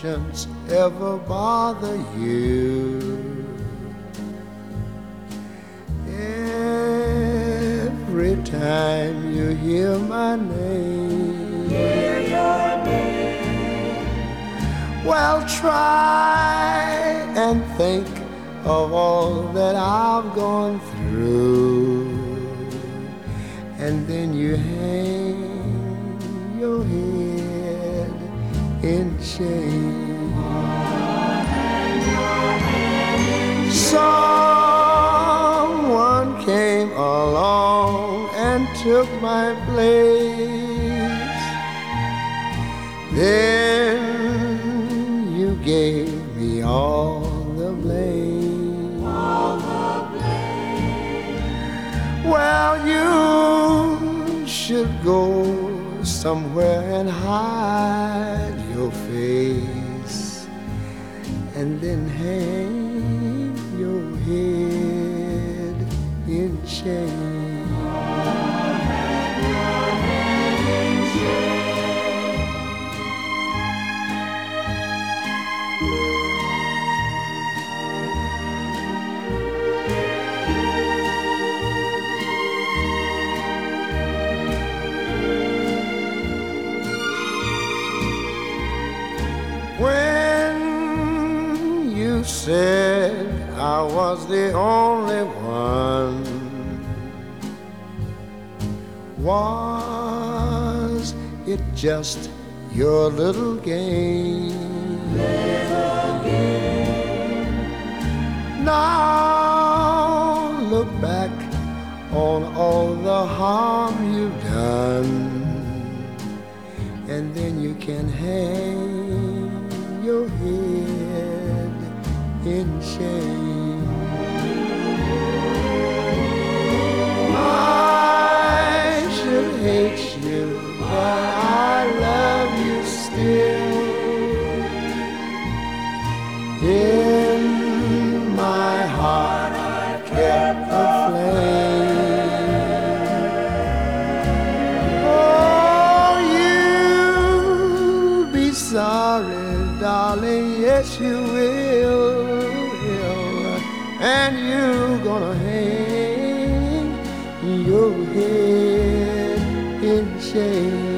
conscience ever bother you? Every time you hear my name, hear your name. Well, try and think of all that I've gone through, and then you hang your head in shame. Someone came along and took my place. Then you gave me all the blame. All the blame. Well, you should go somewhere and hide your face, and then hang your head in shame. When you said I was the only one, was it just your little game? Little game. Now look back on all the harm you've done, and then you can hang your head in shame. I should hate you, but I love you still. In my heart I've kept the flame. Oh, you'll be sorry, darling, yes you will. And you're gonna hang your head in shame.